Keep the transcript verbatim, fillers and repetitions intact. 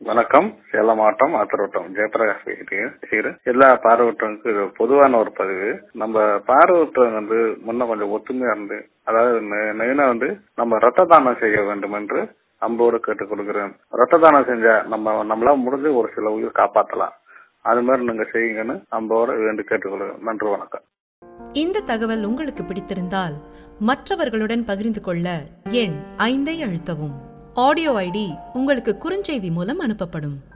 வணக்கம். சேலம் மாவட்டம் ஆத்திரோட்டம் ஜெயபிரகாஷ் பேசுகிறேன். எல்லா பார்வையற்றவங்களுக்கு இது பொதுவான ஒரு பதிவு. நம்ம பார்வையற்றவங்க வந்து முன்ன கொஞ்சம் ஒத்துமையா இருந்து, அதாவது மெயினா வந்து நம்ம ரத்த தானம் செய்ய வேண்டும் என்று அன்போடு கேட்டுக் கொடுக்கிறேன். ரத்த தானம் செஞ்சா நம்ம நம்மளால முடிஞ்ச ஒரு சில உயிர் காப்பாற்றலாம். அது மாதிரி நீங்க செய்யுங்கன்னு அன்போடு வேண்டி கேட்டுக்கொள்கிறேன். நன்றி, வணக்கம். இந்த தகவல் உங்களுக்கு பிடித்திருந்தால் மற்றவர்களுடன் பகிர்ந்து கொள்ள எண் ஐந்தை அழுத்தவும். ஆடியோ ஐடி உங்களுக்கு குறுஞ்செய்தி மூலம் அனுப்பப்படும்.